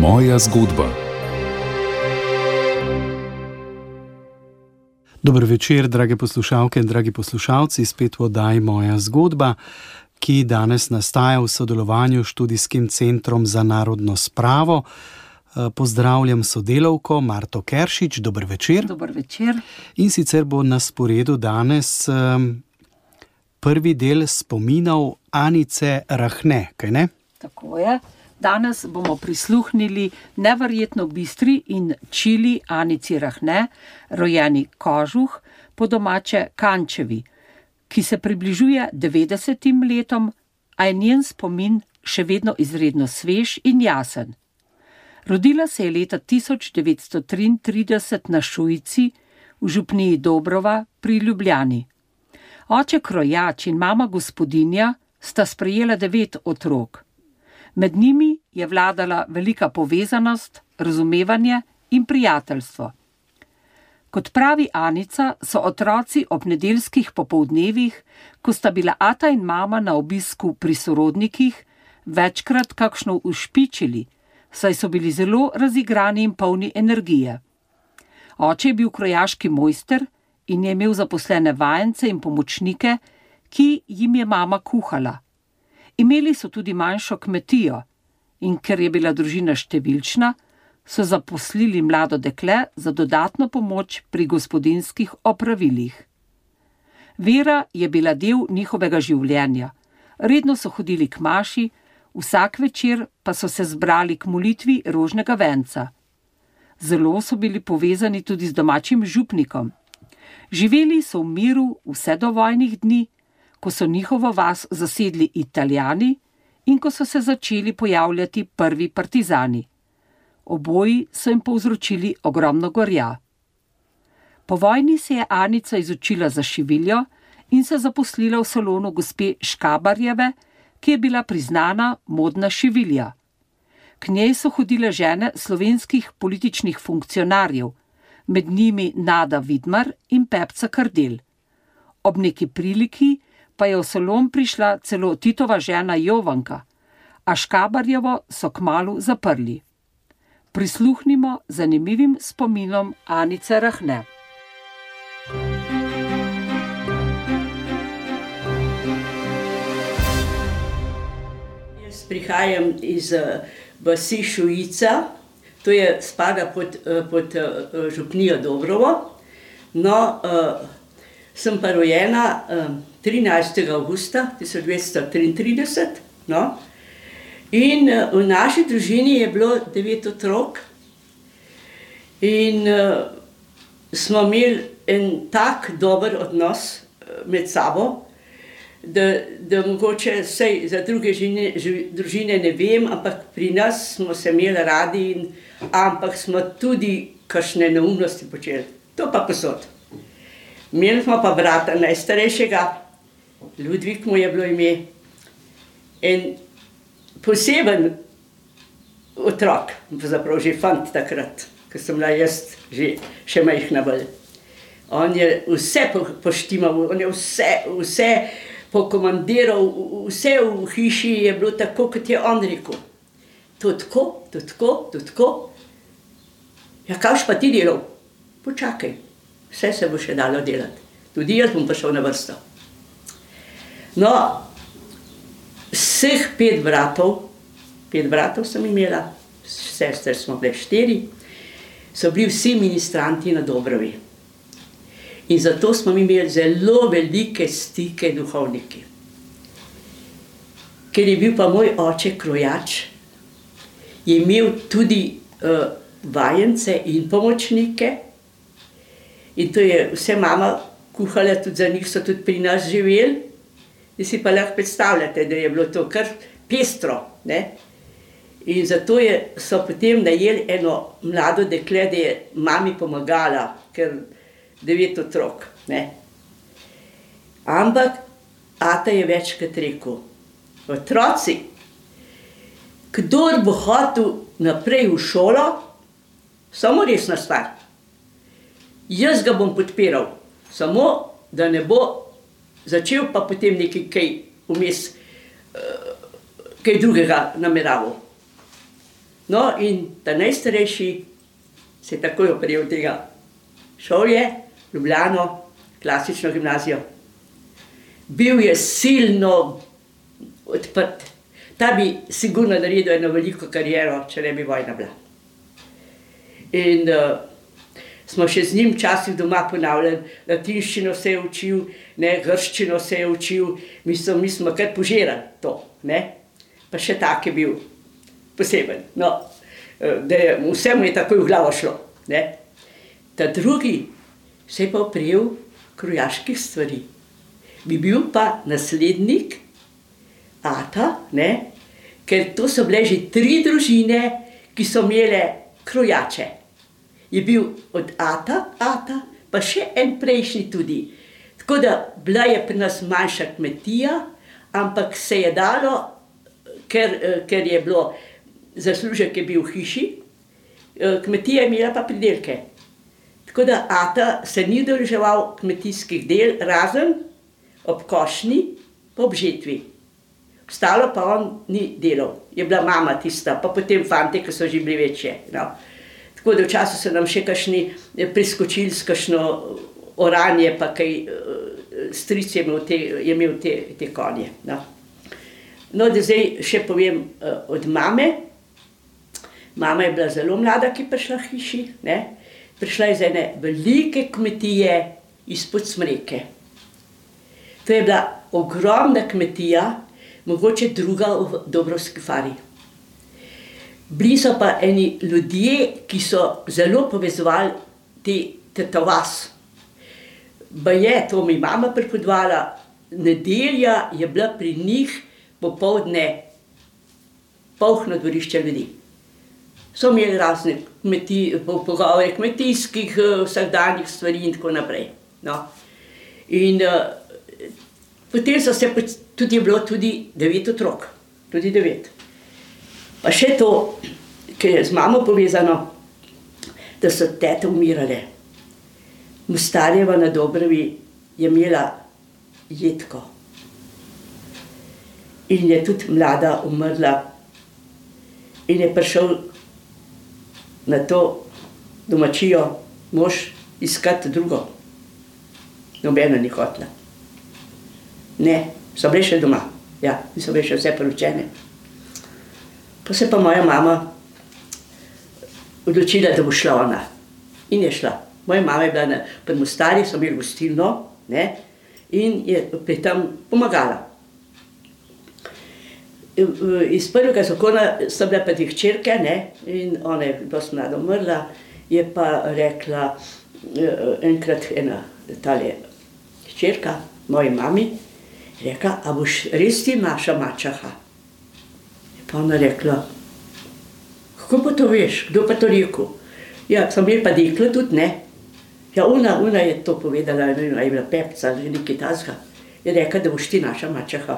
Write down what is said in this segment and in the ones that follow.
Moja zgodba. Dober večer, drage poslušalke in dragi poslušalci, spet v oddaji Moja zgodba, ki danes nastaja v sodelovanju s Študijskim centrom za narodno spravo. Pozdravljam sodelavko Marto Keršič, dober večer. Dober večer. In sicer bo na sporedu danes prvi del spominov Anice Rahne, kaj ne? Tako je. Danes bomo prisluhnili neverjetno bistri in čili Anici Rahne, rojeni Kožuh, po domače Kančevi, ki se približuje 90 letom, a je njen spomin še vedno izredno svež in jasen. Rodila se je leta 1933 na Šujici v župniji Dobrova pri Ljubljani. Oče krojač in mama gospodinja sta sprejela 9 otrok. Med njimi je vladala velika povezanost, razumevanje in prijateljstvo. Kot pravi Anica, so otroci ob nedeljskih popoldnevih, ko sta bila ata in mama na obisku pri sorodnikih, večkrat kakšno ušpičili, saj so bili zelo razigrani in polni energije. Oče je bil krojaški mojster in je imel zaposlene vajence in pomočnike, ki jim je mama kuhala. Imeli so tudi manjšo kmetijo in ker je bila družina številčna, so zaposlili mlado dekle za dodatno pomoč pri gospodinjskih opravilih. Vera je bila del njihovega življenja. Redno so hodili k maši, vsak večer pa so se zbrali k molitvi rožnega venca. Zelo so bili povezani tudi z domačim župnikom. Živeli so v miru vse do vojnih dni, ko so njihovo vas zasedli Italijani in ko so se začeli pojavljati prvi partizani. Oboji so jim povzročili ogromno gorja. Po vojni se je Anica izučila za šiviljo in se zaposlila v salonu gospe Škabarjeve, ki je bila priznana modna šivilja. K njej so hodile žene slovenskih političnih funkcionarjev, med njimi Nada Vidmar in Pepca Kardelj. Ob neki priliki pa je v salon prišla celo Titova žena Jovanka, a Škabarjevo so kmalu zaprli. Prisluhnimo zanimivim spominom Anice Rahne. Jaz prihajam iz vasi Šujica, to je spada pod župnijo Dobrovo. No, sem pa rojena 13. avgusta 1933, no, in v naši družini je bilo 9 otrok in smo imeli en tak dober odnos med sabo, da mogoče vsej za druge družine ne vem, ampak pri nas smo se imeli radi, ampak smo tudi kakšne neumnosti počeli. To pa posod. Imeli smo pa brata najstarejšega, Ludvik mu je bilo ime, en poseben otrok, zapravo že fant takrat, ko sem bila jaz še majhna bolj. On je vse poštimal, on je vse pokomandiral, vse v hiši je bilo tako, kot je on rekel. To tako. Ja, kaj pa ti delal? Počakaj, vse se bo še dalo delati. Tudi jaz bom prišel na vrsto. No, vseh 5 bratov sem imela, sester smo bile 4, so bili vsi ministranti na Dobrovi. In zato smo imeli zelo velike stike duhovniki. Ker je bil pa moj oče krojač, je imel tudi vajence in pomočnike in to je vse mama kuhala, tudi za njih so tudi pri nas živeli. In si pa lahko predstavljate, da je bilo to kar pestro, ne? In zato so potem najeli eno mlado dekle, da je mami pomagala, ker 9 otrok, ne? Ampak ata je večkrat rekel, otroci, kdor bo hotel naprej v šolo, samo resna stvar. Jaz ga bom podpiral, samo da ne bo začel pa potem nekaj kaj vmes, kaj drugega nameraval. No, in ta najstarejši se je takoj oprijel tega. Šel je v Ljubljano, klasično gimnazijo. Bil je silno odprt. Ta bi sigurno naredil eno veliko kariero, če ne bi vojna bila. In smo še z njim včasih doma ponavljali, latinščino se je učil, grščino se je učil, mi smo kar požirali to, ne. Pa še tak je bil poseben, no, da vse mu je takoj v glavo šlo, ne. Ta drugi se je pa oprijel krojaških stvari. Bi bil pa naslednik ata, ne, ker to so bile že 3 družine, ki so imele krojače. Je bil od ata, pa še en prejšnji tudi. Tako da bila je pri nas manjša kmetija, ampak se je dalo, ker je bilo, zaslužek je bil v hiši, kmetija je imela pa pridelke. Tako da ata se ni udeleževal kmetijskih del, razen ob košnji, pa ob žetvi. Ostalo pa on ni delal. Je bila mama tista, pa potem fante, ki so že bili večje. No. Tako da včasih so nam še kakšni priskočili s kakšno oranje, pa kaj stric je imel te konje. No. No, da zdaj še povem od mame. Mama je bila zelo mlada, ki je prišla v hiši, ne. Prišla je iz ene velike kmetije izpod Smreke. To je bila ogromna kmetija, mogoče druga v Dobrovski fari. Bili so pa eni ljudje, ki so zelo povezovali ta vas. Baje, to mi mama pripovedovala, nedelja je bila pri njih popoldne polno dvorišče ljudi. So imeli razne pogovore kmetijskih, vsakdanjih stvari in tako naprej. No. In potem tudi je bilo tudi 9 otrok, tudi 9. Pa še to, ker je z mamo povezano, da so tete umirale. Mostarjeva na Dobrovi je imela Jetko. In je tudi mlada umrla. In je prišel na to domačijo mož iskati drugo. Nobena ni hotela. Ne, so bile še doma. Ja, so bile še vse poročene. Pa se pa moja mama odločila, da bo šla ona. In je šla. Moja mama je bila pri Mostarju, so imeli gostilno, ne, in je pri tem pomagala. Iz prvega zakona so bile pa 2 hčerke, ne, in ona je dosti mlada umrla, je pa rekla enkrat ena tale hčerka, moji mami, rekla, a boš res ti naša mačeha? Je pa ona rekla, kako pa to veš, kdo pa to rekel? Ja, so imeli pa deklo tudi, ne. Ja, ona je to povedala, ne vem, je bila Pepca, že nekaj tazga. Je rekla, da boš ti naša mačeha.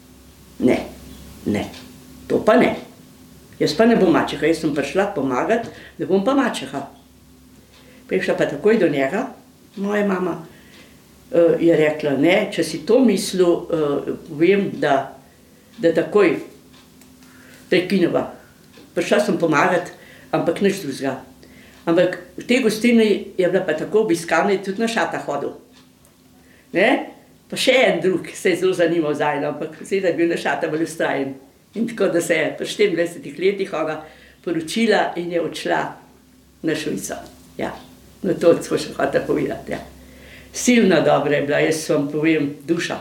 Ne, to pa ne. Jaz pa ne bom mačeha, jaz sem prišla pomagati, da bom pa mačeha. Pa je šla pa takoj do njega, moja mama, je rekla, ne, če si to mislil, povem, da takoj prekineva. Prišla sem pomagati, ampak nič drugega. Ampak v tej gostilni je bila pa tako obiskana, tudi na šata hodil. Ne? Pa še en drug se je zelo zanimal zajno, ampak seveda je bil na šata bolj ustrajen. In tako da se je pri 24 letih ona poročila in je odšla na Švico. Ja, no to smo še hotela povedati. Ja. Silno dobra je bila, jaz vam povem, duša.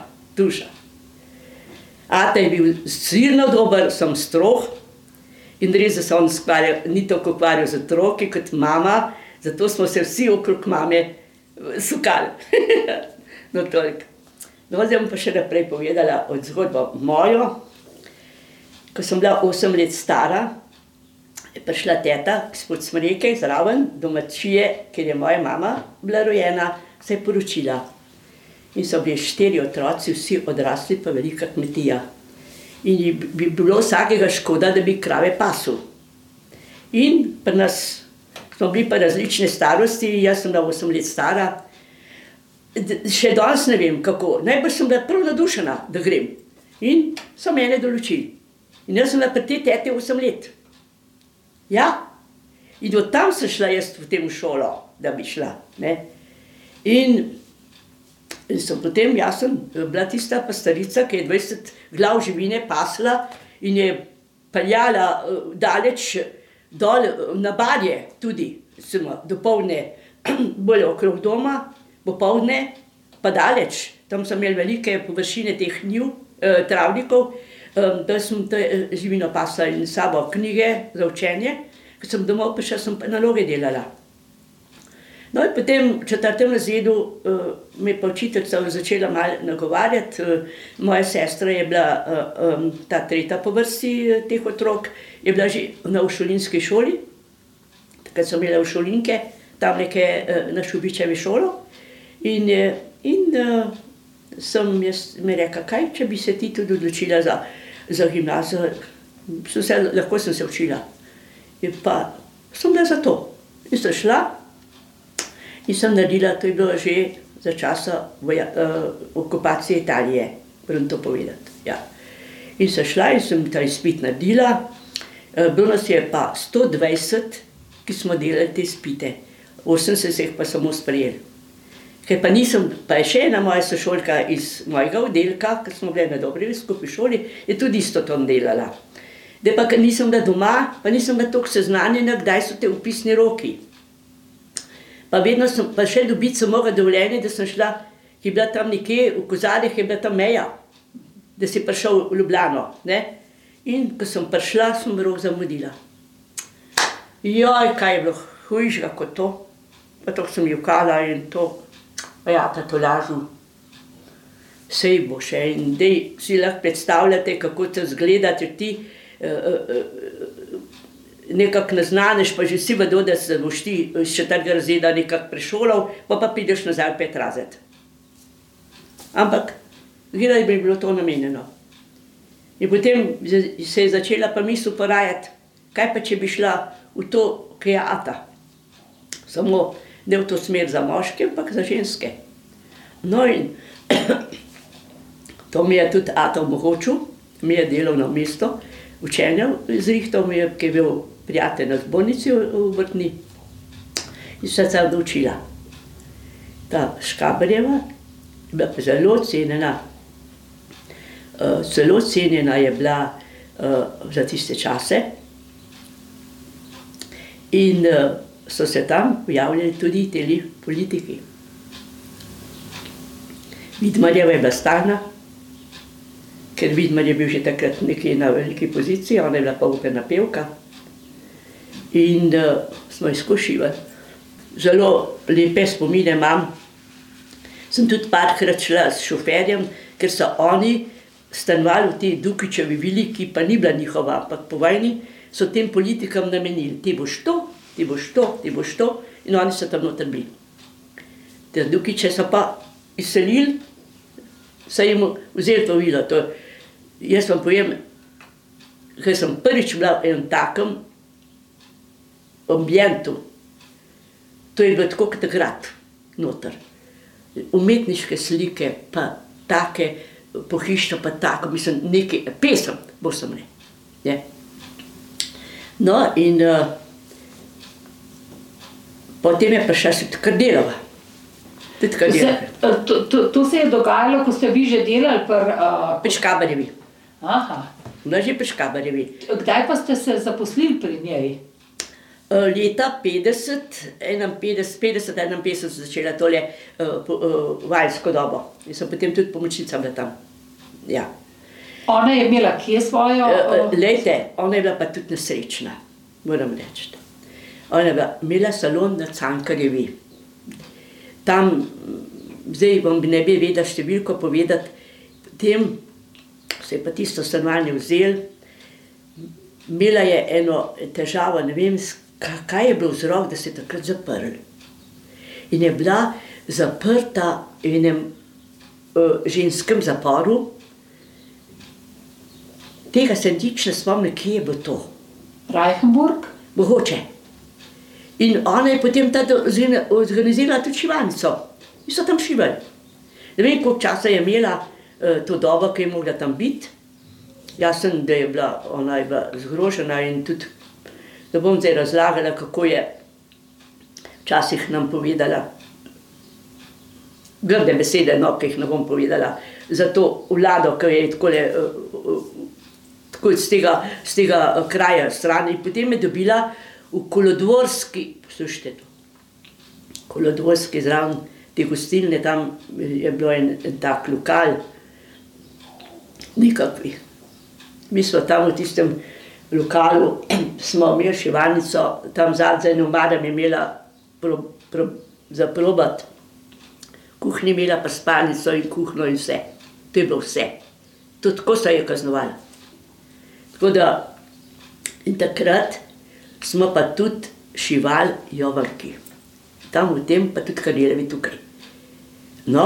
Ata je bil silno dober, sem strog. In res, da se on ni toliko ukvarjal z otroki kot mama, zato smo se vsi okrog mame sukali. No, toliko. No, zdaj bom pa še naprej povedala od zgodbo mojo. Ko sem bila 8 let stara, je prišla teta izpod Smreke, zraven domačije, kjer je moja mama bila rojena, se je poročila. In so bili 4 otroci, vsi odrasli, pa velika kmetija. In bi bilo vsakega škoda, da bi krave pasul. In pri nas smo bili pa različne starosti, jaz sem bila 8 let stara, še danes ne vem kako, najbolj sem bila prav nadušena, da grem. In so mene določili. In jaz sem bila pri tej teti 8 let. Ja, in od tam sem šla jaz v tem šolo, da bi šla. Ne? In sem potem, jaz sem bila tista pastarica, ki je 20 glav živine pasla in je peljala daleč dol na Barje tudi, recimo, dopoldne bolj okrog doma, popoldne pa daleč. Tam sem imel velike površine teh njiv, travnikov, da sem to živino pasla in sabo knjige za učenje, ko sem domov prišla, sem pa naloge delala. No in potem v 4. razredu me je pa učiteljica začela malo nagovarjati. Moja sestra je bila ta 3. po vrsti teh otrok, je bila že na uršulinski šoli, takrat sem imela uršulinke, tam neke na Šubičevi šolo in sem jaz mi rekla, kaj, če bi se ti tudi odločila za gimnazijo, lahko sem se učila. In pa sem bila za to. In sem šla in sem naredila, to je bilo že za časa okupacije Italije, moram to povedati. Ja. In sem šla in sem ta izpit naredila. Bilo nas je pa 120, ki smo delali te izpite. 80 jih pa samo sprejeli. Ker pa nisem, pa je še ena moja sošolka iz mojega oddelka, ker smo bili na dobri skupaj šoli, je tudi isto to delala. Da pa, ker nisem bila doma, pa nisem bila toliko seznanjena, kdaj so te vpisni roki. Pa vedno sem, pa še dobiti sem mogla dovoljenje, da sem šla, ki je bila tam nekje, v Kozarjih je bila tam meja, da si prišel v Ljubljano, ne? In ko sem prišla, sem rok zamudila. Joj, kaj je bilo hujšega kot to. Pa to sem jokala in to, pa ja, ta tolažu, sej bo še in dej si lahko predstavljate, kako to zgleda, če ti nekako ne znaneš, pa že vsi vedo, da se boš ti iz 4. razreda nekako prešolal, pa prideš nazaj v 5. razred. Ampak, gledaj, bi bilo to namenjeno. In potem se je začela pa misel porajati, kaj pa če bi šla v to, ki je ata. Samo ne v to smer za moške, ampak za ženske. No in to mi je tudi ata omogočil, mi je delovno mesto, učenja zrihtal mi je, ki je bil prijatelj na zbornici v Vrtni. In sem se odločila. Ta Škaberjeva je bila pa zelo cenjena. Zelo cenjena je bila za tiste čase. In so se tam pojavljali tudi teli politiki. Vidmarjeva je bila stalna, ker Vidmar je bil že takrat nekje na veliki poziciji, ona je bila pa operna pevka. In smo izkušivali. Zelo lepe spomine imam. Sem tudi parkrat šla s šoferjem, ker so oni stanovali v tej Dukičevi vili, ki pa ni bila njihova, ampak po vojni so tem politikam namenili. Ti boš to, ti boš to, ti boš to. In oni so tam noter bili. Te Dukiče so pa izselili, so jim vzeli to vilo. Jaz vam povem, ker sem prvič bila v enem takem ambientu. To je bilo tako kot takrat noter. Umetniške slike, pa take pohištvo, pa tako, mislim, nekaj, pesem, bo sem ne. Je. No in potem je prišla še Kardelova. To se je dogajalo, ko ste vi že delali pri Škaberjevi. Aha. No, že pri Škaberjevi. Kdaj pa ste se zaposlili pri njej? Leta 50-51 sem začela tole valjsko dobo. In sem potem tudi pomočnica bila tam. Ja. Ona je imela kje svojo? Lejte, ona je bila pa tudi nesrečna, moram reči. Ona je imela salon na Cankarjevi. Tam, zdaj vam ne bi vedela številko povedati, potem se je pa tisto stanovanje vzel. Imela je eno težavo, ne vem, kaj je bilo vzrok, da se je takrat zaprl. In je bila zaprta v enem ženskem zaporu. Tega se nič ne spomnim, kje je bilo to. Reichenburg? Mogoče. In ona je potem organizirala tudi šivalnico. In so tam šivali. Ne vem, koliko časa je imela to dobo, ki je mogla tam biti. Jasno, da je bila, ona je bila zgrožena in tudi Da bom zdaj razlagala, kako je včasih nam povedala grde besede, no, ki jih ne bom povedala, za to vlado, ki je tako z tega kraja stran. In potem je dobila v Kolodvorski, poslušajte to, Kolodvorski zraven te gostilne, tam je bilo en tak lokal, nikakvi. Mi smo tam v tistem lokalu, smo imeli šivalnico, tam zadaj eno madam je imela za probat, kuhinjo imela pa spalnico in kuhno in vse. To je bilo vse. To tako se je kaznovalo. Tako da, in takrat smo pa tudi šival jovalki. Tam v tem pa tudi Kardelovi tukaj. No,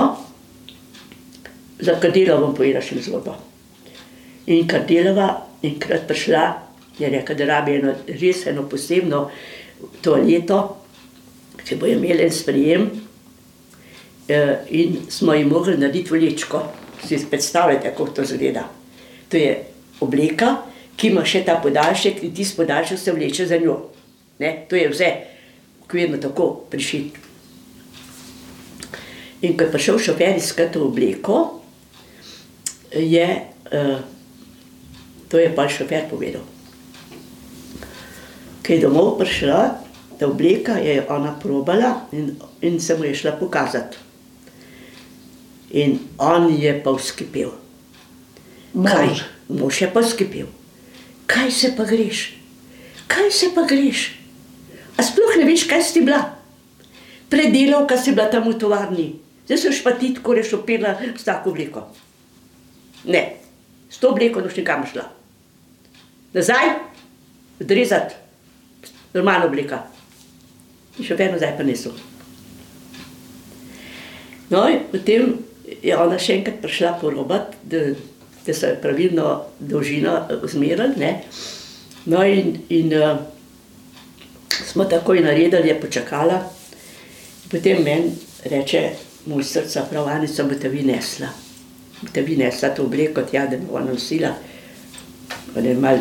za Kardelovo bom povedala še zgodbo. In Kardelova enkrat prišla, je rekla, da rabi res eno posebno toaleto, ki bo imela en sprejem, in smo ji mogli narediti vlečko. Si predstavljate, kako to izgleda. To je obleka, ki ima še ta podaljšek in tisti podaljšek se vleče za njo. To je vse okvirno tako prišit. In ko je prišel šofer iskat to obleko, to je pa šofer povedal. Ko je domov prišla, ta obleka je ona probala in se mu je šla pokazati. In on je pa vzkipel. Mož je pa vzkipel. Kaj se pa greš? Kaj se pa greš? A sploh ne veš, kaj si bila? Predelavka si bila tam v tovarni. Zdaj so pa ti tako rešopila s tako obleko. Ne, s to obleko noš nikam šla. Nazaj, odrezati, normalna obleka. In šofer nazaj pa nesel. No, in potem je ona še enkrat prišla porobat, da so pravilno dolžino zmerali. No, in smo takoj naredili, je počakala. Potem meni reče, moj srca, prav Anica, boste vi nesla. Boste vi nesla to obleko, tja, da ne bo ona nosila. On je malo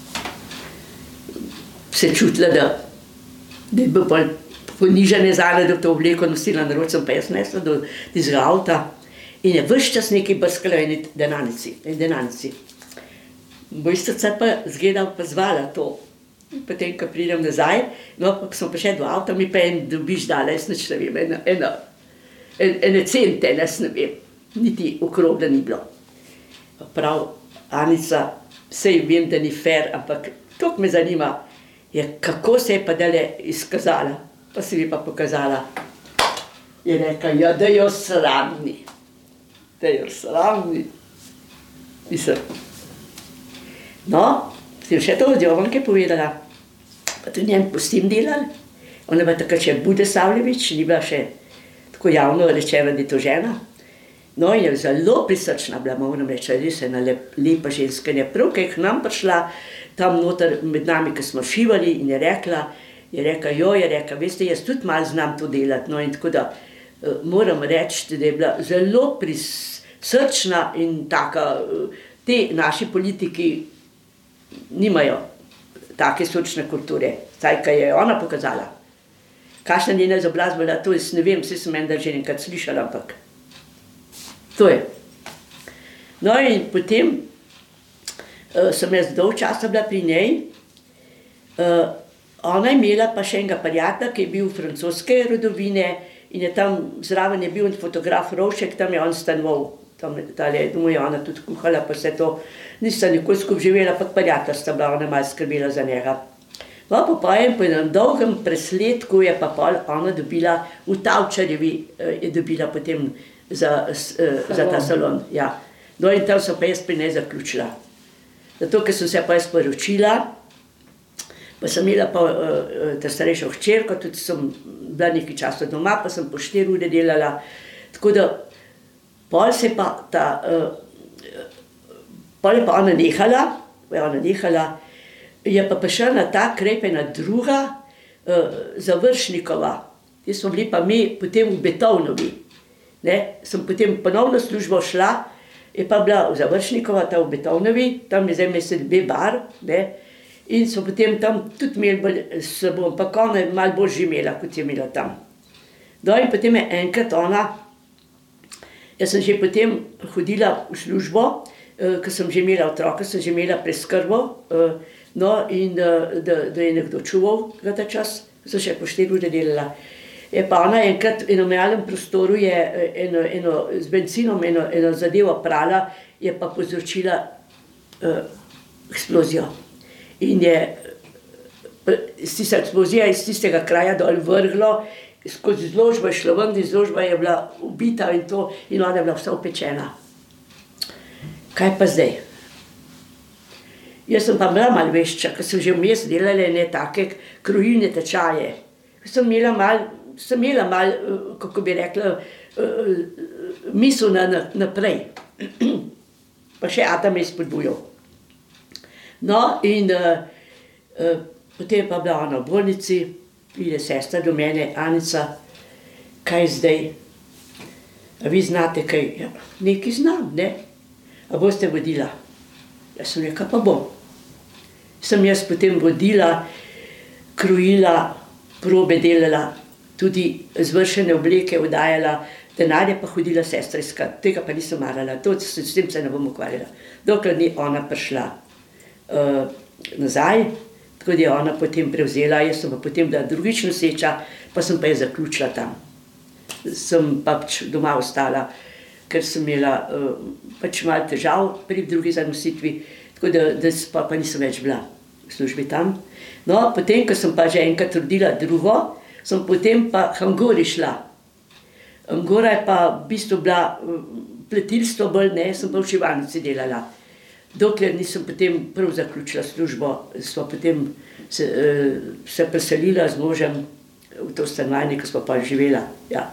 se čutila, da je bil bolj ponižanje zame, da to obleko nosila, naroč sem pa jaz nesla do tistega avta. In je ves čas nekaj brskala v denarnici. Moj srca pa zgledal pa zvala to. Potem, ko pridem nazaj, no, ko sem prišel do avta, mi pa en dobiš dala, jaz nič ne vem, ene cente, jaz ne vem, niti okrogla ni bilo. Prav, Anica, sej vem, da ni fair, ampak toliko me zanima, kako se je pa dale izkazala. Pa si mi pa pokazala. Je rekla, ja, da jo sramni. Da jo sramni. Mislim. No, sem še to od Jovanke povedala. Pa tudi njen pustim delali. Ona je takrat še Bude Savljević, ni bila še tako javno rečena, da je to žena. No, in je zelo prisrčna bila, moram reči, res ena lepa ženska. In je prav, ko je k nam prišla, tam noter med nami, ko smo šivali, in je rekla, veste, jaz tudi malo znam to delati. No, in tako da moram reči, da je bila zelo prisrčna in taka, te naši politiki nimajo take sočne kulture, saj kaj je ona pokazala. Kakšna njena izobrazba bila, to jaz ne vem, vse sem menda že enkrat slišala, ampak to je. No, in potem sem jaz dolgo časa bila pri njej. Ona je imela pa še enega prijatelja, ki je bil francoske rodovine in je tam zraven je bil fotograf Rovšek, tam je on stanoval. Tam je ona tudi kuhala, pa vse to. Nista nikoli skupaj živela, pa prijatelj sta bila, ona je malo skrbela za njega. No, po enem dolgem presledku je pa pol ona dobila, v Tavčarjevi je dobila potem za ta salon. Ja. No, in tam so pa jaz pri njej zaključila. Zato, ker sem se pa jaz poročila, pa sem imela pa ta starejšo hčerko, tudi sem bila nekaj časa doma, pa sem po 4 ure delala. Tako da, pol je pa ona nehala, je pa prišla na ta krep ena druga Završnikova. Ti smo bili pa mi potem v Betovnovi. Sem potem ponovno službo šla, je pa bila v Završnikova, ta v Betovnovi, tam je zdaj MSDB bar, In so potem tam tudi imeli s seboj, ampak ona je malo bolj že imela, kot je imela tam. No in potem je enkrat ona, jaz sem že potem hodila v službo, ko sem že imela otroka, sem že imela preskrbo, no in da je nekdo čuval ta čas, sem še po 4 ure delala. Je pa ona enkrat v enem malem prostoru je z benzinom eno zadevo prala, je pa povzročila eksplozijo. In je tista eksplozija iz tistega kraja dol vrglo, skozi izložbo je šlo ven, izložba je bila ubita in to, in ona je bila vsa upečena. Kaj pa zdaj? Jaz sem pa bila malo vešča, ker sem že vmes delala ne take krojilne tečaje. Sem imela malo, kako bi rekla, misel naprej. Pa še ata me je spodbujal. No in potem je pa bila ona v bolnici, pride sestra do mene, Anica, kaj zdaj? A vi znate kaj? Ja, nekaj znam, ne? A boste vodila? Jaz sem rekla, pa bom. Sem jaz potem vodila, krojila, probe delala, tudi zvršene obleke oddajala, denarje pa hodila sestra iskat. Tega pa nisem marala, s tem se ne bom ukvarjala. Dokler ni ona prišla nazaj, tako da je ona potem prevzela, jaz sem pa potem bila drugič noseča, pa sem pa je zaključila tam. Sem pač doma ostala, ker sem imela pač malo težav pri drugi zanositvi, tako da pa nisem več bila v službi tam. No, potem, ko sem pa že enkrat rodila drugo, sem potem pa k Angori šla. Angora je pa v bistvu bila pletilstvo bolj, ne, sem pa v šivalnici delala. Dokler nisem potem prav zaključila službo, smo potem se preselila z možem v to stanovanje, ko smo pa živela, ja.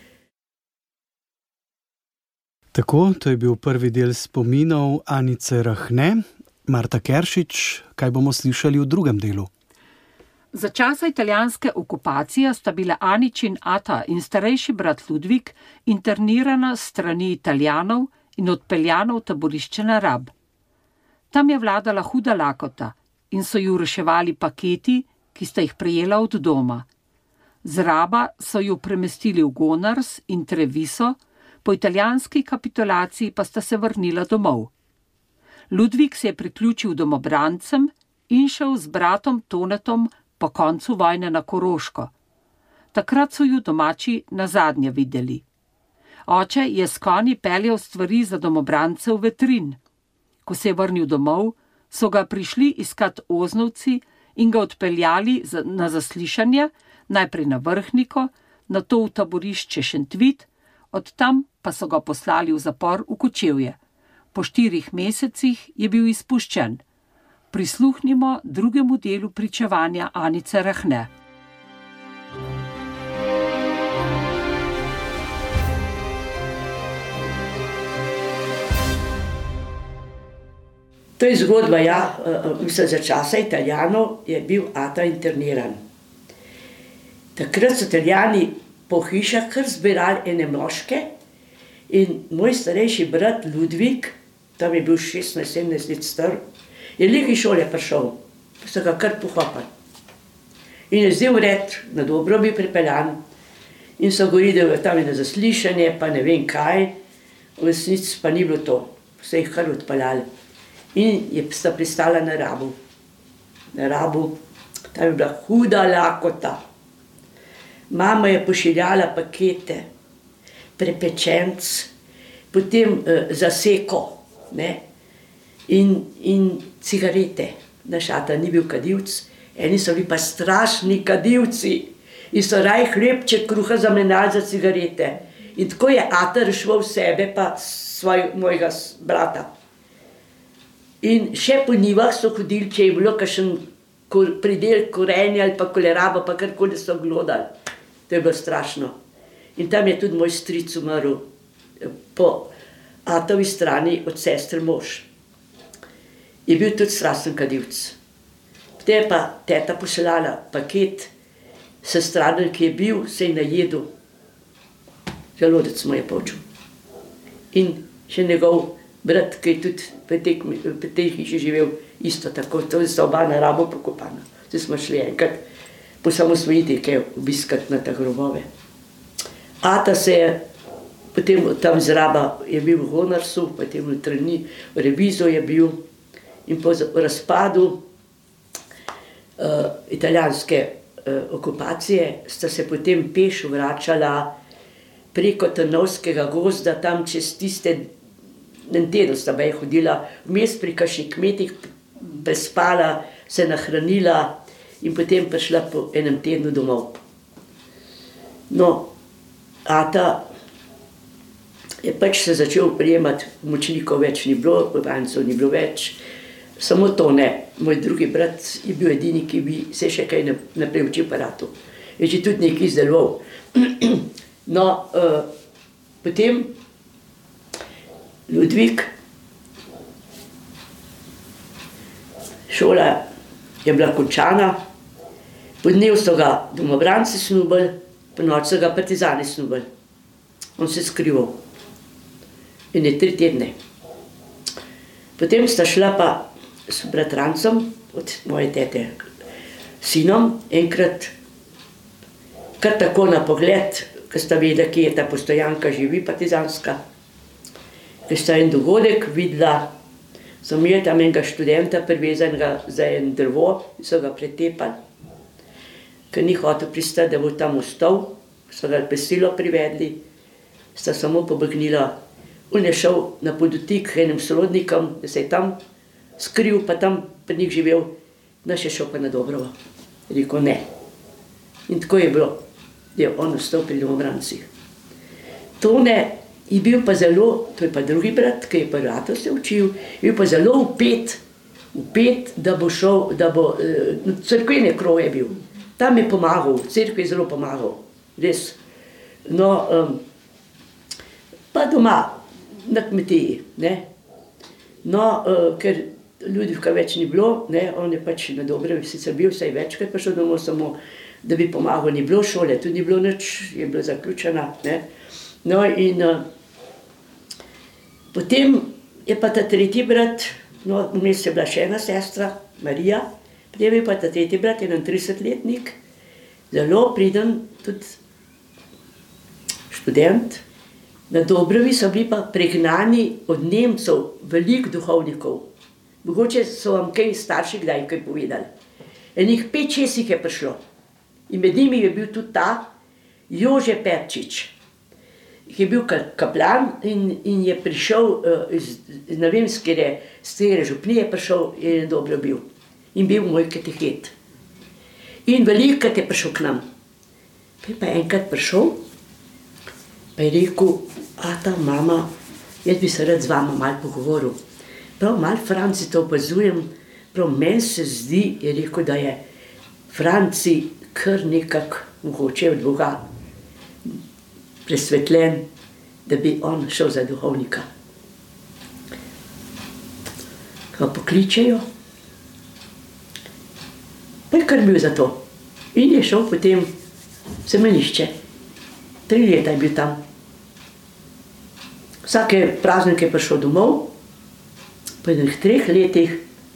Tako, to je bil prvi del spominov Anice Rahne. Marta Keršič, kaj bomo slišali v drugem delu? Za časa italijanske okupacije sta bila Aničin ata in starejši brat Ludvik internirana s strani Italijanov in odpeljana v taborišče na Rab. Tam je vladala huda lakota in so ju reševali paketi, ki sta jih prejela od doma. Z Raba so ju premestili v Gonars in Treviso, po italijanski kapitulaciji pa sta se vrnila domov. Ludvik se je priključil domobrancem in šel z bratom Tonetom po koncu vojne na Koroško. Takrat so ju domači nazadnje videli. Oče je s konji peljal stvari za domobrance v Vetrin. Ko se je vrnil domov, so ga prišli iskat oznovci in ga odpeljali na zaslišanje, najprej na Vrhniko, nato v taborišče Šentvit, od tam pa so ga poslali v zapor v Kočevje. Po 4 mesecih je bil izpuščen. Prisluhnimo drugemu delu pričevanja Anice Rahne. To je zgodba, ja, mislim, za časa Italijanov je bil ata interniran. Takrat so Italijani po hišah kar zbirali ene moške in moj starejši brat Ludvik, tam je bil 16-17 let star, je lih iz šole prišel, pa so ga kar pohopali. In je zdaj vred, na dobro bil pripeljan in so govorili, da je tam na zaslišanje, pa ne vem kaj, v resnici pa ni bilo to, so jih kar odpeljali. In sta pristala na Rabu. Na Rabu, tam je bila huda lakota. Mama je pošiljala pakete, prepečenc, potem zaseko, ne, in cigarete. Naš ata ni bil kadilc, eni so bili pa strašni kadilci in so raj hlebček kruha zamenjali za cigarete. In tako je ata reševal sebe pa mojega brata. In še po njivah so hodili, če je bilo kakšen pridel korenja ali pa koleraba, pa karkoli so glodali. To je bilo strašno. In tam je tudi moj stric umrl po atovi strani od sestre mož. Je bil tudi strasten kadilc. Potem je pa teta poslala paket, sestraden, ki je bil, se je najedel. Želodec mu je počel. In še njegov brat, ki je tudi v tej hiši živel, isto tako, to sta oba na Rabo pokopana. Zdaj smo šli enkrat po samosvojitvi, kaj obiskati na te grobove. Ata se je potem tam z Raba je bil v Honarsu, potem v Trni, v Revizu je bil in po razpadu italijanske okupacije sta se potem peš vračala preko Trnovskega gozda, tam čez tiste, en teden sta baje hodila, vmes pri kakšnih kmetih, prespala, se nahranila in potem prišla po enem tednu domov. No, ata je pač se začel prijemati, močnikov več ni bilo, Ivancev ni bilo več, samo to ne. Moj drugi brat je bil edini, ki bi se še kaj naprej učil aparatu. Je že tudi nekaj izdeloval. No, potem Ludvik, šola je bila končana, po dnev so ga domobranci snubili, po noč so ga partizani snubili. On se skrival. In je 3 tedne. Potem sta šla pa s bratrancem od moje tete sinom, enkrat kar tako na pogled, ko sta vedela, kje je ta postojanka živi, partizanska. Ker sta en dogodek videla, so imeli tam enega študenta privezanega za en drvo, so ga pretepali, ker ni hotel pristati, da bo tam ostal, so ga prisilo privedli, sta samo pobegnila. On je šel na podotik enim sorodnikom, da se je tam skril, pa tam pri njih živel, naš je šel pa na Dobrovo. Rekel ne. In tako je bilo, da je on ostal pri domobrancih. Tone je bil pa zelo, to je pa drugi brat, ki je pa rato se učil, je bil pa zelo vpet, da bo šel, da bo, cerkvene kroje je bil. Tam je pomagal, v cerkvi je zelo pomagal, res. No, pa doma, na kmetiji, ne. No, ker Ljudvika več ni bilo, ne, on je pač na Dobrovi sicer bil, vsaj večkrat prišel domov, samo da bi pomagal, ni bilo šole, tudi ni bilo nič, je bila zaključena, ne. No, in potem je pa ta tretji brat, no, vmes je bila še ena sestra, Marija, potem je pa ta tretji brat, 31-letnik, zelo priden, tudi študent. Na Dobrovi so bili pa pregnani od Nemcev veliko duhovnikov. Mogoče so vam kaj starši kdaj kaj povedali. Enih 5-6 jih je prišlo. In med njimi je bil tudi ta Jože Perčič, ki je bil kaplan in je prišel iz, ne vem, z katere župnije prišel in je dobro bil. In bil moj katehet. In velikokrat je prišel k nam. Pa je pa enkrat prišel, pa je rekel, ata, mama, jaz bi se rad z vama malo pogovoril. Prav malo Franci to opazujem, prav meni se zdi, je rekel, da je Franci kar nekako mogoče od Boga presvetljen, da bi on šel za duhovnika. Ga pokličejo, pa je kar bil za to. In je šel potem v semenišče. 3 leta je bil tam. Vsake praznike je prišel domov, po 3 letih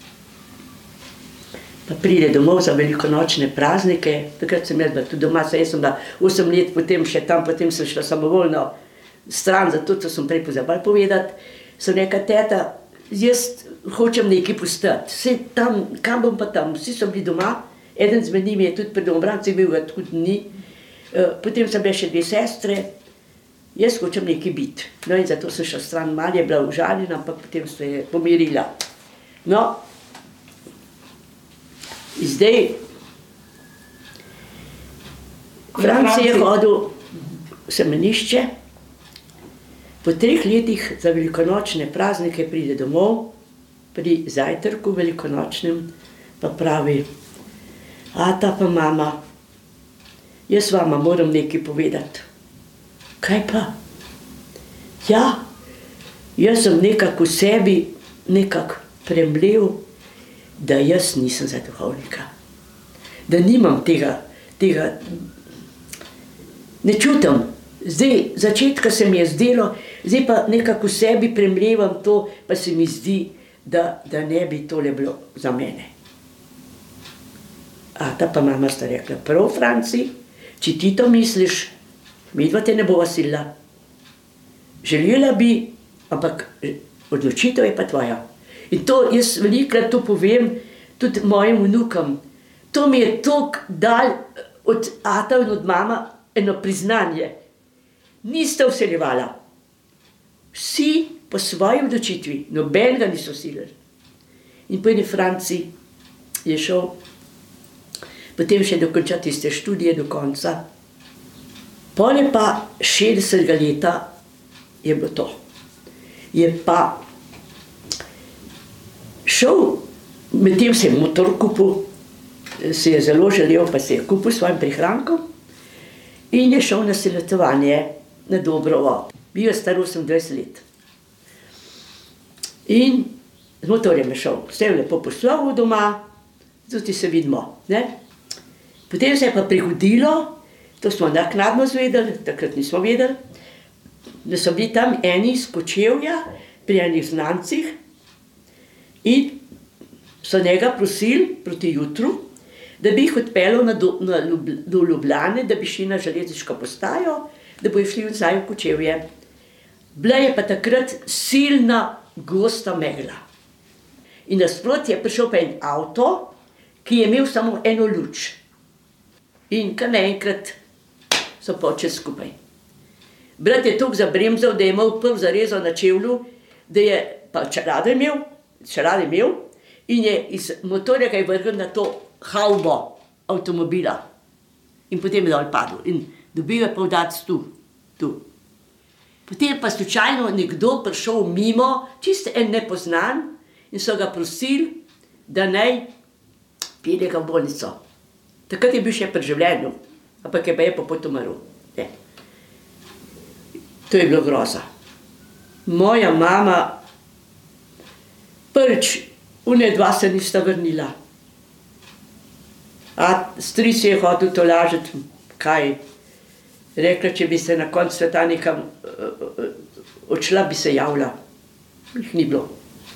pa pride domov za velikonočne praznike. Takrat sem jaz bila tudi doma, saj jaz sem bila 8 let, potem še tam, potem sem šla samovoljno stran, zato to sem prej pozabila povedati. Sem rekla, teta, jaz hočem nekaj postati, vse tam, kam bom pa tam, vsi so bili doma, eden zmed njimi je tudi pri domobrancih bil, ga tudi ni. Potem so bile še 2 sestre, jaz hočem nekaj biti. No in zato sem šla stran, malo je bila užaljena, ampak potem se je pomirila. No, in zdaj, Franci je hodil v semenišče, po 3 letih za velikonočne praznike pride domov, pri zajtrku velikonočnem, pa pravi, ata pa mama, jaz vama moram nekaj povedati. Kaj pa? Ja, jaz sem nekako v sebi nekako premlel, da jaz nisem za duhovnika. Da nimam tega, ne čutim. Zdaj, začetka se mi je zdelo, Zdaj pa nekako v sebi premlevam to, pa se mi zdi, da ne bi tole bilo za mene. Ata pa mama sta rekla, prav, Franci, če ti to misliš, midva te ne bova silila. Želela bi, ampak odločitev je pa tvoja. In to jaz velikokrat to povem tudi mojim vnukom. To mi je toliko dal od ata in od mama eno priznanje. Niste vseljevala. Vsi po svoji odločitvi, noben ga niso silili. In po eni Franci je šel potem še dokončati tiste študije do konca. Pol je pa 60 leta je bilo to. Je pa šel, medtem se je motor kupil, se je zelo želel, pa se je kupil svojim prihrankom in je šel na seletovanje na Dobrovo. Bil je star 28 let. In z motorjem je šel, vse je lepo poslal doma, tudi se vidimo, ne? Potem se je pa prihodilo, to smo naknadno zvedeli, takrat nismo vedeli, da so bili tam eni iz Kočevja pri enih znancih in so njega prosili proti jutru, da bi jih odpeljal do Ljubljane, da bi šli na železniško postajo, da bojo šli nazaj v Kočevje. Bila je pa takrat silna gosta megla. In nasproti je prišel pa en avto, ki je imel samo eno luč. In kar naenkrat so počeli skupaj. Brat je toliko zabremzal, da je imel prv zarezal na čevlju, da je pa čelado imel in je iz motorja kaj vrgel na to havbo avtomobila. In potem je dol padel in dobil je pa udarec tu. Potem je pa slučajno nekdo prišel mimo, čisto en nepoznan, in so ga prosili, da naj pelje ga v bolnico. Takrat je bil še pri življenju, ampak je pa je pa potom umrl. To je bilo groza. Moja mama, prvič, une dva se nista vrnila. A stric je hotel tolažiti, kaj? Rekla, če bi se na koncu sveta nekam odšla, bi se javila. Jih ni bilo.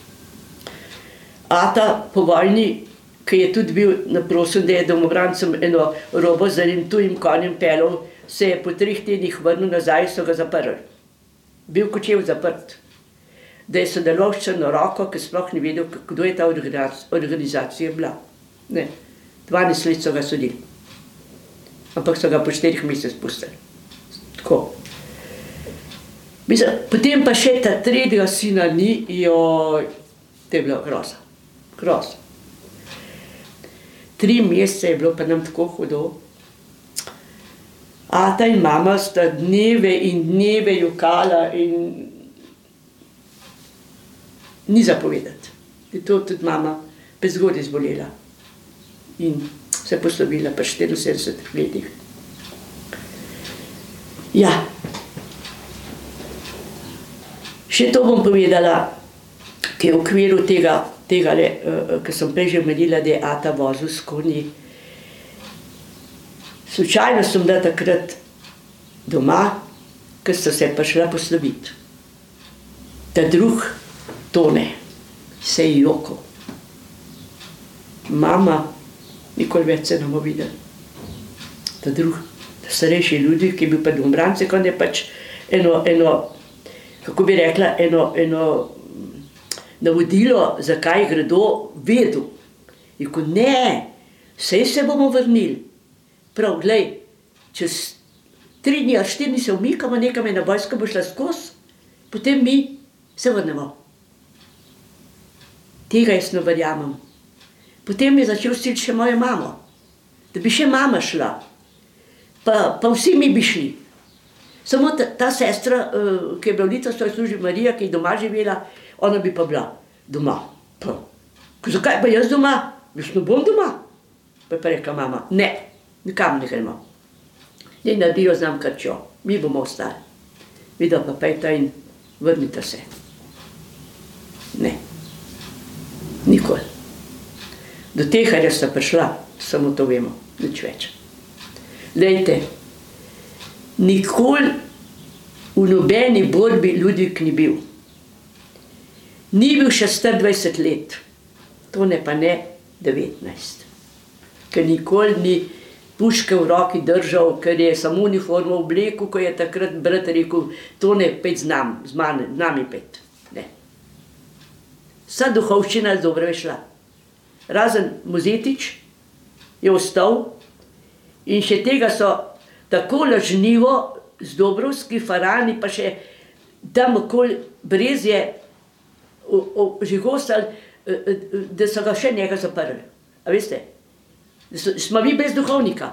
Ata po vojni, ki je tudi bil naprosen, da je domobrancem eno robo z enim tujim konjem pelil, se je po 3 tednih vrnil nazaj, so ga zaprli. Bil Kočev zaprt. Da je sodeloval s Črnoroko, ki sploh ni vedel, kdo je ta organizacija bila. Ne, 12 let so ga sodili. Ampak so ga po 4 mesecih pustili. Tako. Mislim, potem pa še ta tretjega sina ni, joj, to je bila groza. Groza. 3 mesece je bilo pa nam tako hudo. Ata in mama sta dneve in dneve jokala in ni zapovedati. Je to tudi mama prezgodaj zbolela in se poslovila pa 74 letih. Ja. Še to bom povedala, ki je v okviru tega, ki sem prej že omenila, da je ata vozil s konji. Slučajno sem bila takrat doma, ker sta se prišla posloviti. Ta drug Tone se je jokal. Mama, nikoli več se ne bomo videli. Ta drug, ta starejši ljudi, ki je bil pa domobrance, ko je pač eno, kako bi rekla, eno navodilo, zakaj gredo, vedel. In ko ne, sej se bomo vrnili. Prav, glej, čez 3 dni ali 4 dni se umikamo, nekam je na vojsko bo šla skozi, potem mi se vrnemo. Tega jaz ne verjamem. Potem je začel siliti še mojo mamo, da bi še mama šla, pa vsi mi bi šli. Samo ta sestra, ki je bila v Litovstvu služila Marija, ki je doma živela, ona bi pa bila doma. Pa, zakaj pa jaz doma? Jaz ne bom doma. Pa je pa rekla mama, ne, nikam ne gremo. Ne naredijo z nam krčjo, mi bomo ostali. Videla pa pejta in vrnite se. Ne, nikoli. Do tega je sta prišla, samo to vemo, nič več. Lejte, nikoli v nobeni borbi Ludvik ni bil. Ni bil še star 20 let, to ne pa ne 19. Ker nikoli ni puške v roki držal, ker je samo uniformo oblekel, ko je takrat brat rekel, to ne pet z nami pet. Ne. Vsa duhovščina je dobro šla. Razen Mozetič je ostal in še tega so tako lažnivo z Dobrovski farani, pa še tam okoli Brezje žigostali, da so ga še njega zaprli. A veste? Smo mi brez duhovnika.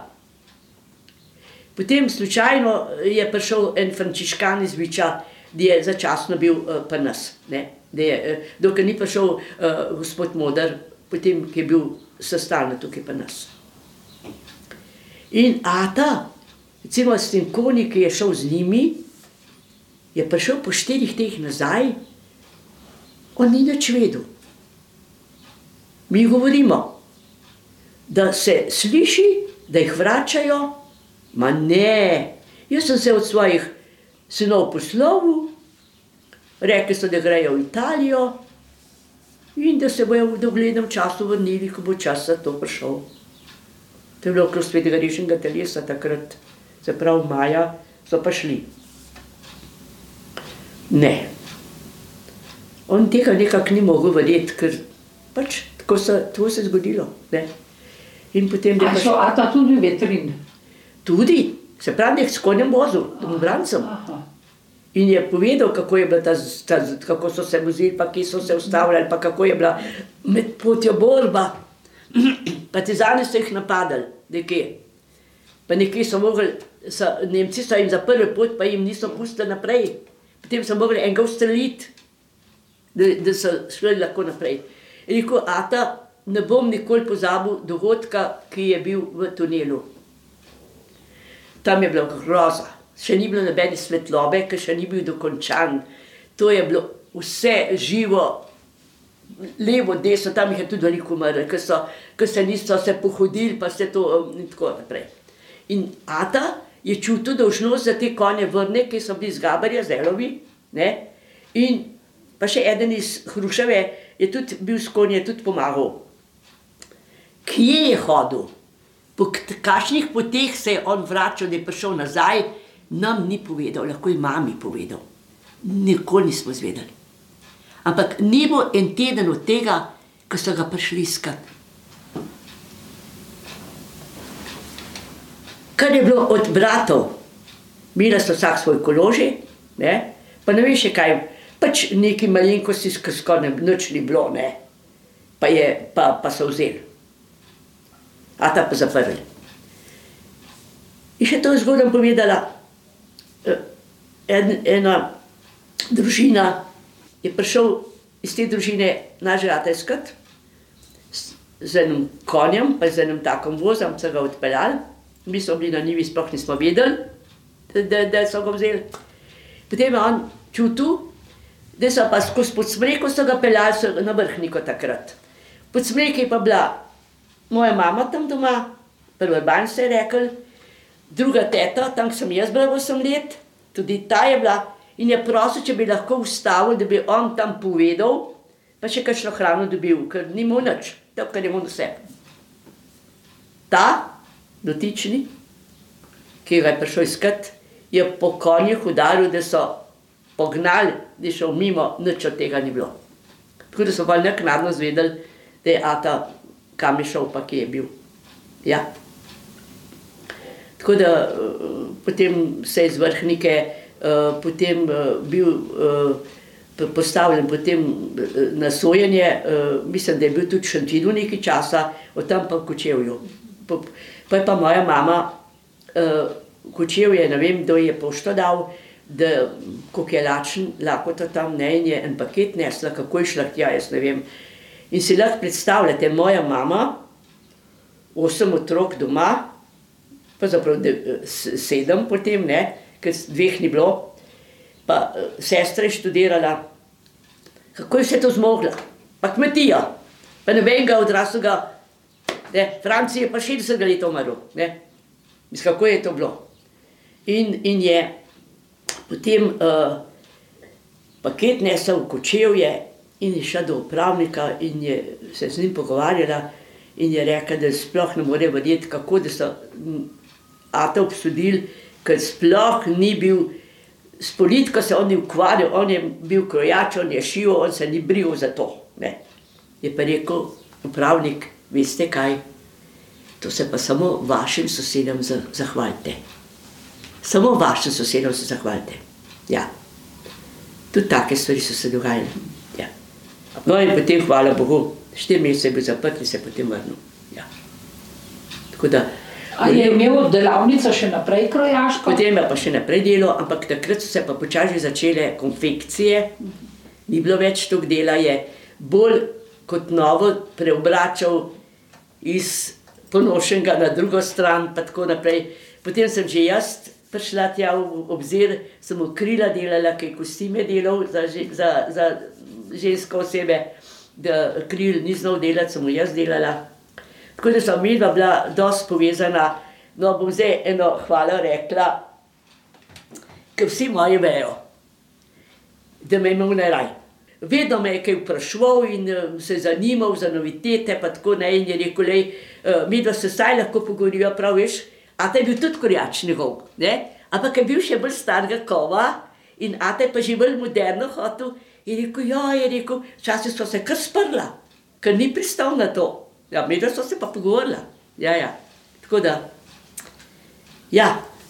Potem slučajno je prišel en frančiškan iz Viča, da je začasno bil pri nas. Dokaj ni prišel gospod Modar, potem, ki je bil sestalno tukaj pri nas. In ata, recimo s tem konji, ki je šel z njimi, je prišel po 4 teh nazaj, on ni nič vedel. Mi govorimo, da se sliši, da jih vračajo, ma ne. Jaz sem se od svojih sinov poslovil, rekli so, da grejo v Italijo in da se bojo v doglednem času vrnili, ko bo čas za to prišel. To je bilo okrog Svetega Rešenega telesa takrat, se pravi maja, so pa šli. Ne. On tega nekako ni mogel verjeti, ker pač tako se je zgodilo. Ne. In potem, A so ata tudi vetrin? Tudi, se pravi, s konjem vozil, domobrancem. In je povedal, kako je bila kako so se vozili, pa kje so se ustavljali, pa kako je bila med potjo borba. Partizani so jih napadali, nekje. Pa nekje so mogli, Nemci so jim zaprli pot, pa jim niso pustili naprej. Potem so mogli enega ustreliti, da so šli lahko naprej. In rekel, ata, ne bom nikoli pozabil dogodka, ki je bil v tunelu. Tam je bila groza. Še ni bilo nobene svetlobe, ker še ni bil dokončan. To je bilo vse živo, levo, desno, tam jih je tudi veliko umrlo, ker se niso se pohodili, pa se to in tako naprej. In ata je čutil dolžnost za te konje vrne, ki so bili iz Gabarja, Zelovi, ne? In pa še eden iz Hruševe je tudi bil s konje, tudi pomagal. Kje je hodil? Po kakšnih poteh se je on vračal, da je prišel nazaj, nam ni povedal, lahko je mami povedal. Nikoli nismo izvedeli. Ampak ni bo en teden od tega, ko so ga prišli iskat. Kar je bilo od bratov, imela so vsak svoj koloži, ne? Pa ne vem še kaj, pač neki malenkosti, skoraj nič ni bilo, ne? Pa so vzeli. Ata pa zaprli. In še to je zgodaj povedala, ena družina je prišel iz te družine naš ata iskat z enim konjem, pa z enim takom vozom, so ga odpeljali. Mi smo bili na njivi, sploh nismo vedeli, da so ga vzeli. Potem je on čutil, da so pa skozi Podsmreko so ga peljali na Vrhniko takrat. V Podsmreki je pa bila moja mama tam doma, prvi Urban se je rekel, druga teta, tam sem jaz bila 8 let, tudi ta je bila in je prosil, če bi lahko ustavil, da bi on tam povedal, pa še kakšno hrano dobil, ker ni imel nič, to, kar je imel vse. Ta, dotični, ki ga je prišel iskat, je po konjih udaril, da so pognali, da je šel mimo, nič od tega ni bilo. Tako da so bolj naknadno zvedeli, da je ata kam je šel, pa kje je bil. Ja. Tako da potem se je iz Vrhnike potem bil postavljen potem na sojenje, mislim, da je bil tudi v Šentvidu nekaj časa, od tam pa v Kočevju. Pa je pa moja mama Kočevje, ne vem, kdo je pošto dal, da koliko je lačen, lakota tam, ne, in je en paket nesla, kako je šla tja, jaz ne vem. In si lahko predstavljate, moja mama, 8 otrok doma, pa zaprav 7 potem, ne, ker 2 ni bilo, pa sestra je študirala, kako je vse to zmogla, pa kmetija, pa nobenega odraslega, ne, Franci je pa 60 let umrl, ne, mislim, kako je to bilo. In je Potem paket nesel v Kočevje in je šla do upravnika in je se z njim pogovarjala in je rekla, da sploh ne more verjeti, kako da so ata obsodili, ker sploh ni bil, s politiko se on ni ukvarjal, on je bil krojač, on je šival, on se ni bril za to. Ne. Je pa rekel upravnik, veste kaj, to se pa samo vašim sosedom zahvalite. Samo vašim sosedom se zahvalite. Ja. Tudi take stvari so se dogajale. Ja. No in potem, hvala Bogu, 4 mesece je bil zaprt in se potem vrnil. Ja. Tako da... A je imel delavnico še naprej krojaško? Potem je pa še naprej delo, ampak takrat so se pa počasi začele konfekcije. Ni bilo več toliko dela, je bolj kot novo preobračal iz ponošenega na drugo stran, pa tako naprej. Potem sem že jaz prišla tja v obzir, sem v krila delala, kaj kostime delal za ženske osebe, da kril ni znal delati, sem jaz delala. Tako da sem midva bila dosti povezana. No, bom zdaj eno hvala rekla, ker vsi moji vejo, da me je imel najraj. Vedno me je kaj vprašal in se zanimal za novitete, pa tako ne, in je rekel, lej, midva se saj lahko pogovoriva, prav veš, ata je bil tudi korjač njegov, ne? Ampak je bil še bolj starega kova in ata je pa že bolj moderno hotel, in rekel, ja, je rekel, včasih sva se kar sprla, ker ni pristal na to. Ja, midva sva se pa pogovorila. Ja. Tako da, ja.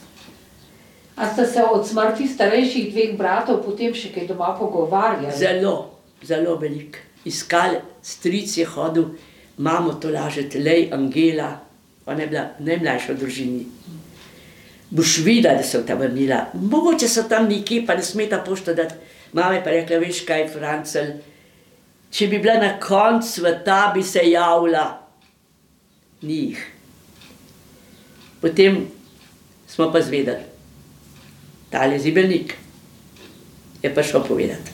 A ste se od smrti starejših 2 bratov potem še kaj doma pogovarjali? Zelo veliko. Iskali, stric je hodil, mamo to lažete, lej, Angela, ona je bila najmlajša v družini. Boš videla, da so ta vrnila. Mogoče so tam nekje, pa ne smeta pošto dati. Mama je pa rekla, veš kaj, Francel, če bi bila na koncu sveta, bi se javila. Ni jih. Potem smo pa zvedeli. Tale Zibelnik je prišel povedati.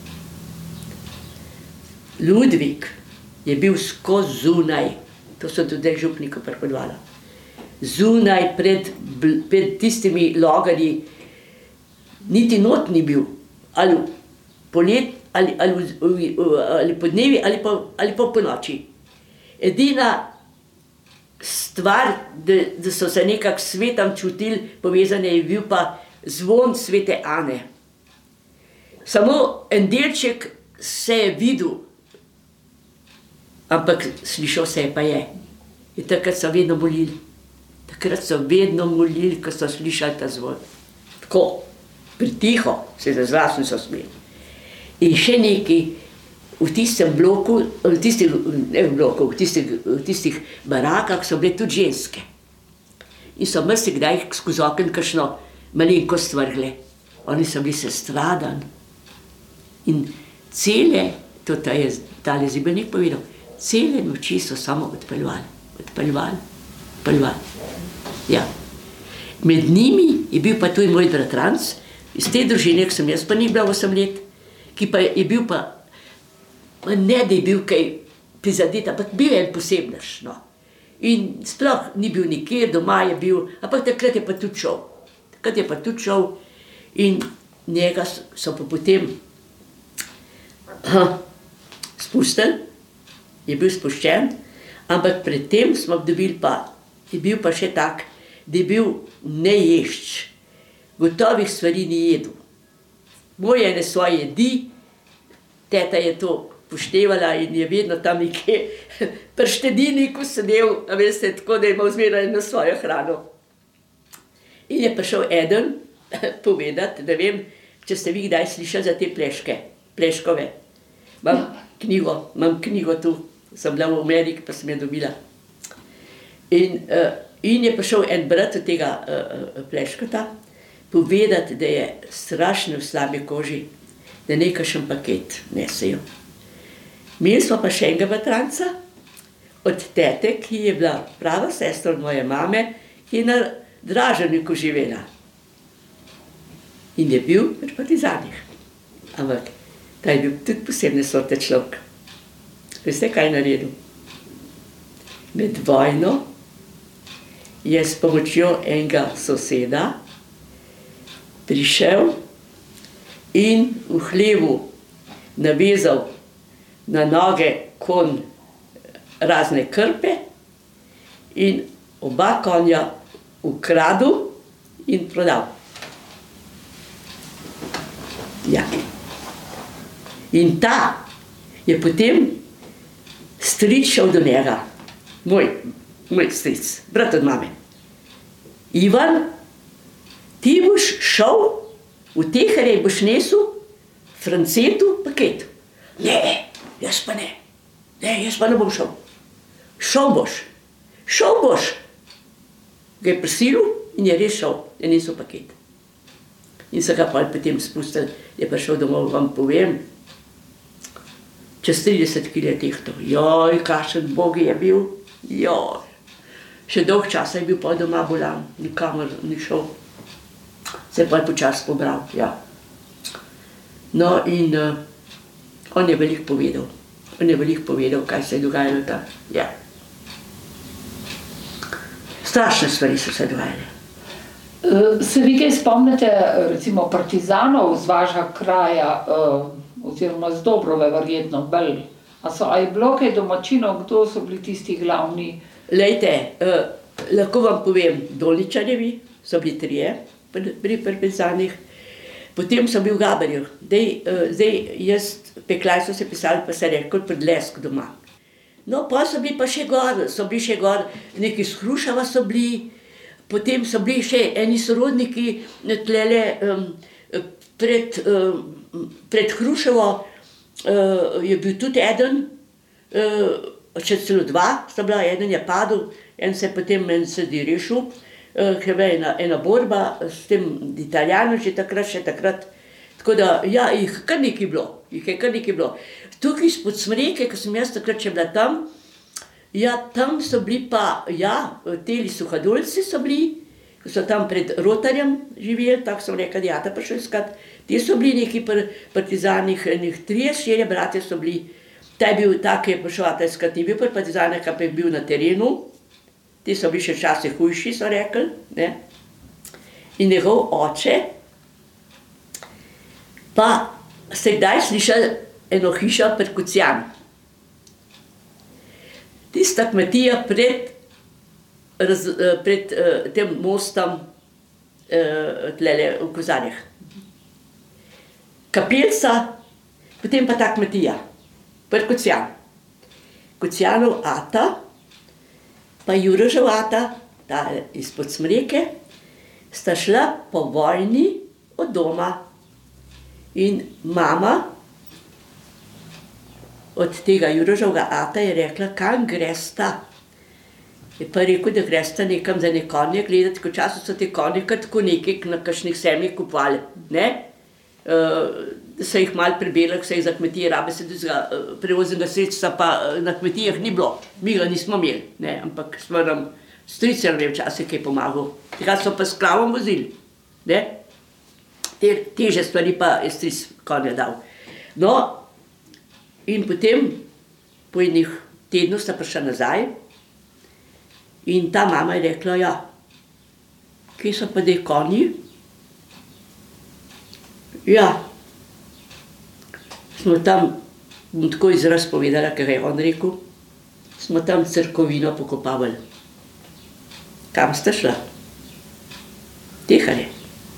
Ludvik je bil skozi zunaj, to so tudi župniku pripovedala, zunaj pred tistimi logarji, niti not ni bil, ali polet, ali podnevi, ali pa po noči. Edina stvar, da so se nekako s svetom čutili povezane, je bil pa zvon svete Ane. Samo en delček se je videl, ampak slišal se je pa je. In takrat so vedno molili. Ko so slišali ta zvon. Tako, pritiho, se za zlas niso smeli. In še nekaj, v tistem bloku, v tistih barakah so bile tudi ženske. In so marsikdaj skozi okno kakšno malenkost vrgle. Oni so bili sestradani. In cele, to je tale Zibelnik povedal, cele noči so samo odpeljevali. Ja. Med njimi je bil pa tudi moj bratranc, iz te družine, ki sem jaz pa ni bila 8 let, ki pa je bil pa, ne da je bil kaj prizadet, ampak bil je en posebnež, no. In sploh ni bil nikjer, doma je bil, ampak takrat je pa tudi šel. In njega so pa potem spustili, je bil spuščen, ampak predtem smo dobili pa, je bil pa še tak, da je bil neješč. Gotovih stvari ni jedel. Moje ene svoje jedi, teta je to poštevala in je vedno tam nekje pri štedilniku sedel, a veste, tako da je imel zmeraj eno svojo hrano. In je prišel eden povedati, da vem, če ste vi kdaj slišali za te pleškove. Imam knjigo tu, sem bila v Ameriki, pa sem jo dobila. In je prišel en brat od tega pleškota povedati, da je strašno v slabi koži, da nekakšen paket nesejo. Imeli smo pa še enega bratranca od tete, ki je bila prava sestra od moje mame, ki je na Draženiku živela. In je bil pri partizanih. Ampak ta je bil tudi posebne sorte človek. Veste, kaj je naredil? Med vojno je s pomočjo enega soseda prišel in v hlevu navezal na noge konj razne krpe in oba konja ukradel in prodal. Ja. In ta je potem stric šel do njega, moj stric, brat od mame. Ivan, ti boš šel v teherje, boš nesel Francetu paket. Ne, jaz pa ne. Ne, jaz pa ne bom šel. Šel boš. Ga je prisilil in je res šel, je nesel paket. In so ga potem spustili, je prišel domov, vam povem, čez 30 kg je tehtal. Joj, kakšen bog je bil. Joj. Še dolg časa je bil pa doma bolan, nikamor ni šel. Se je pa počasi pobral, ja. No in on je veliko povedal, kaj se je dogajalo tam. Ja. Strašne stvari so se dogajale. Se vi kaj spomnite, recimo, partizanov z vašega kraja, oziroma z Dobrove verjetno, bolj? A je bilo kaj domačinov, kdo so bili tisti glavni? Lejte, lahko vam povem, Dolničarjevi so bili 3 pri partizanih, potem so bil v Gaberju. Zdaj, jaz, Peklaj so se pisali, pa se rekel Predlesk doma. No, pa so bili pa še gor, neki z Hrušava so bili, potem so bili še eni sorodniki tlele pred Hruševo, je bil tudi eden, še celo 2 sta bila, eden je padel, en se potem rešil, ker je ena borba s tem Italijanom še takrat. Tako da, ja, jih je kar nekaj bilo. Tukaj spod Smreke, ko sem jaz takrat še bila tam, ja, tam so bili pa, ja, teli Suhadolci so bili, ko so tam pred Rotarjem živeli, tako sem rekla, da jata prišel iskat. Ti so bili neki partizanih, 3-4 bratje so bili. Ta je bil, tak je prišel ata iskat, ni bil pri partizanih, pa je bil na terenu. Ti so bili še časi hujši, so rekli, ne. In njegov oče, pa ste kdaj slišali eno hišo pred Kocijan? Tista kmetija pred tem mostom tlele v Kozarjah. Kapelca, potem pa ta kmetija, pred Kocijan. Kocijanov ata, pa Jurožev ata, ta izpod Smreke, sta šla po vojni od doma. In mama od tega Juroževega ata je rekla, kam gresta. Je pa rekel, da gresta nekam za ne konje gledati, ko času so te konje tako nekaj na kakšnih semljih kupovali, ne? So jih malo prebelali, so jih za kmetije rabe, se prevoznega sredstva pa na kmetijah ni bilo. Mi ga nismo imeli, ne? Ampak smo nam strice včasih kaj pomagal. Tega so pa s klavom vozili, ne? Teže stvari pa je stric konja dal. No, in potem po enih tednu sta prišla nazaj in ta mama je rekla, ja, kje so pa dej konji? Ja, smo tam, bom tako izraz povedala, ker je on rekel, smo tam cerkovino pokopavali. Kam sta šla? Teharje.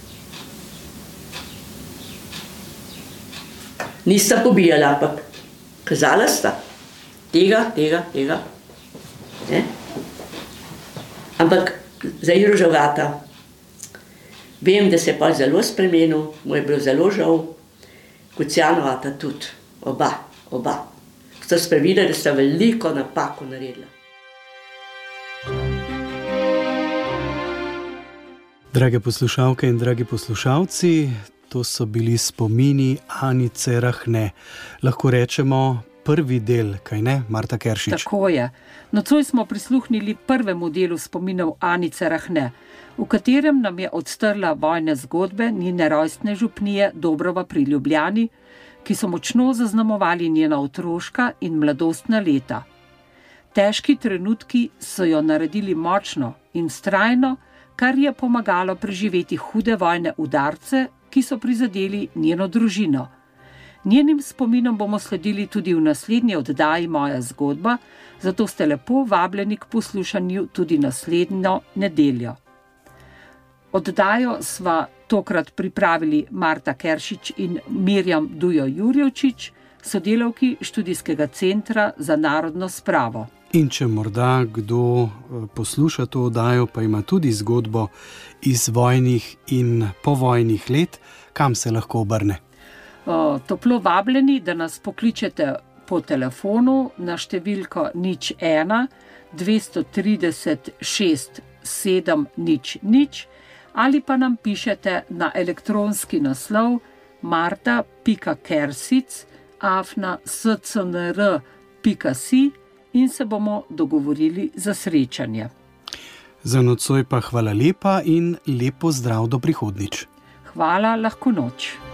Nista pobijala, ampak kazala sta. Tega. Ne? Ampak za Juroževega ata vem, da se je pa zelo spremenil, mu je bilo zelo žal, Kocijanov ata tudi, oba. Sta sprevidela, da sta veliko napako naredila. Drage poslušalke in dragi poslušalci, to so bili spomini Anice Rahne. Lahko rečemo prvi del, kaj ne, Marta Keršič? Tako je. Nocoj smo prisluhnili prvemu delu spominov Anice Rahne, v katerem nam je odstrla vojne zgodbe njene rojstne župnije Dobrova pri Ljubljani, ki so močno zaznamovali njena otroška in mladostna leta. Težki trenutki so jo naredili močno in vztrajno, kar je pomagalo preživeti hude vojne udarce ki so prizadeli njeno družino. Njenim spominom bomo sledili tudi v naslednji oddaji Moja zgodba, zato ste lepo vabljeni k poslušanju tudi naslednjo nedeljo. Oddajo sva tokrat pripravili Marta Keršič in Mirjam Dujo Jurjevčič, sodelavki Študijskega centra za narodno spravo. In če morda kdo posluša to oddajo, pa ima tudi zgodbo iz vojnih in povojnih let, kam se lahko obrne? Toplo vabljeni, da nas pokličete po telefonu na številko 01 230 6700 ali pa nam pišete na elektronski naslov marta.kersic@scnr.si in se bomo dogovorili za srečanje. Za nocoj pa hvala lepa in lep pozdrav do prihodnjič. Hvala, lahko noč.